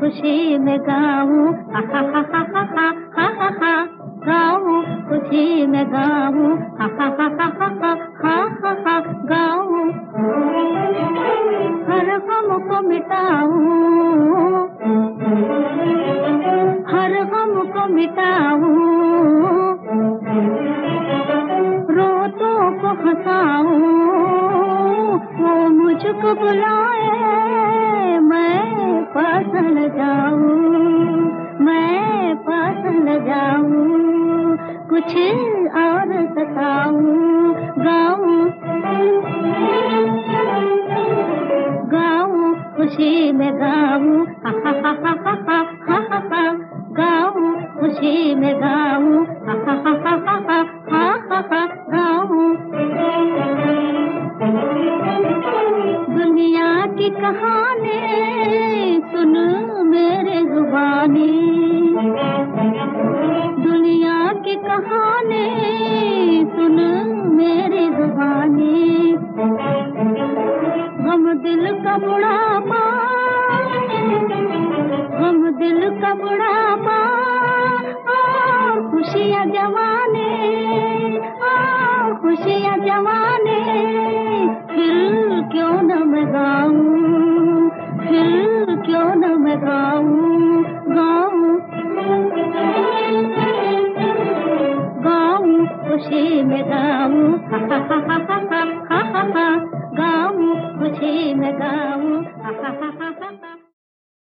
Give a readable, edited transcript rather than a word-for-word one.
खुशी में गाऊं, हा हा हा हा हा हा हा हा, गाऊं खुशी में गाऊं, हा हा हा हा हा हा हा हा, गाऊं हर गम को मिटाऊं, हर गम को मिटाऊं, रोतों को हंसाऊं, वो मुझको बुलाए मैं पास न जाऊं, मैं पास न जाऊं, कुछ और सताऊं, गाऊं गाऊं खुशी में गाऊं, हा हा हा हा हा हा हा हा, गाऊं खुशी में गाऊं, हा हा हा हा हा हा हा हा, गाऊं दुनिया की कहानी सुन मेरे जुबानी, दुनिया की कहानी सुन मेरी जुबानी, गम दिल का बुढ़ापा, गम दिल का बुढ़ापा, खुशियाँ जवानी, खुशियाँ जवानी, फिर क्यों न मैं गाऊं, फिर क्यों न मैं गाऊं, गाऊं गाऊं खुशी में गाऊं, हा हा हा